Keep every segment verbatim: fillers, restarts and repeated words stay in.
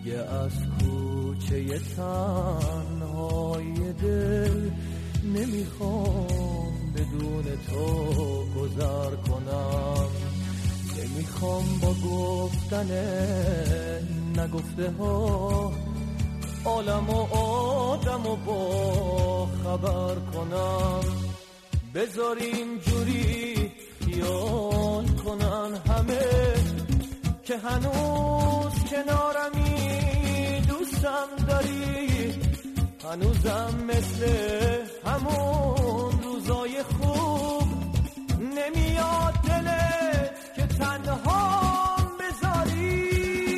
دیگه از کوچه تنهای دل نمیخوام بدون تو گذر کنم، نمیخوام با گفتن نگفته ها عالم و آدم و با خبر کنم. بذار اینجوری خیال کنن همه که هنوز کنارمی، دوستم داری هنوزم مثل همون روزای خوب، نمیاد دلت که تنها بذاری.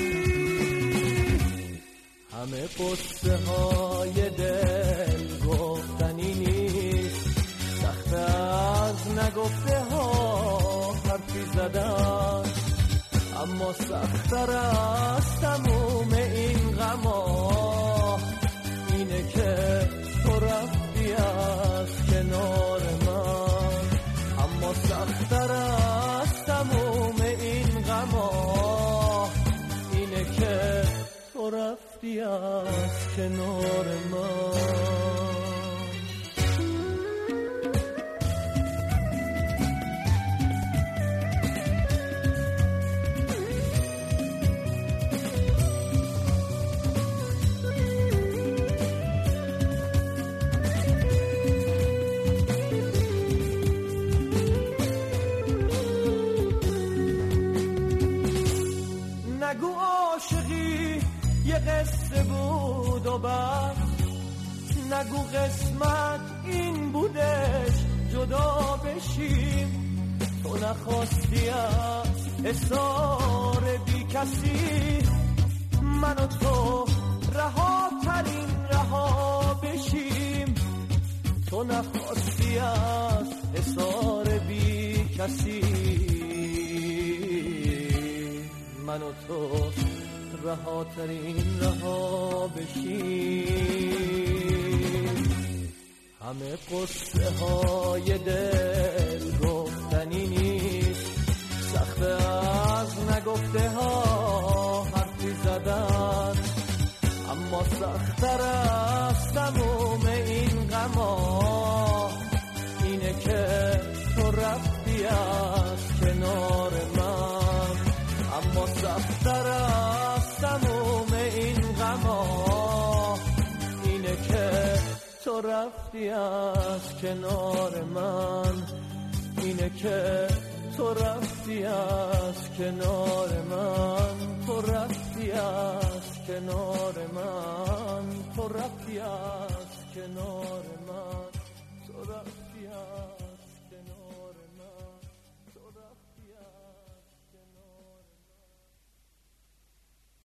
همه قصه های دل گفتنی نیست، سخت از نگفته ها حرفی زدن، اما سخت‌تر از تموم این غما اینه که تو رفتی از کنار من، اما سخت‌تر از تموم این غما اینه که تو رفتی از کنار من. نگو عاشقی یه قصه بود و بس، نگو قسمت این بودش جدا بشیم، تو نخواستی از حصار بی کسی من و تو رها ترین رها بشیم، تو نخواستی از حصار بی کسی من و تو رها ترین رها بشیم. همه قصه های دل گفتنی نیست، سخت از نگفته ها حرفی زدن، اما سخت‌تر از تموم این غما اینه که تو رفتی از کنار من، اما سخت‌تر از تموم این غما اینه که تو رفتی از کنار من، اینه که تو رفتی از کنار من، تو رفتی از کنار من، تو رفتی از کنار من، تو رفتی از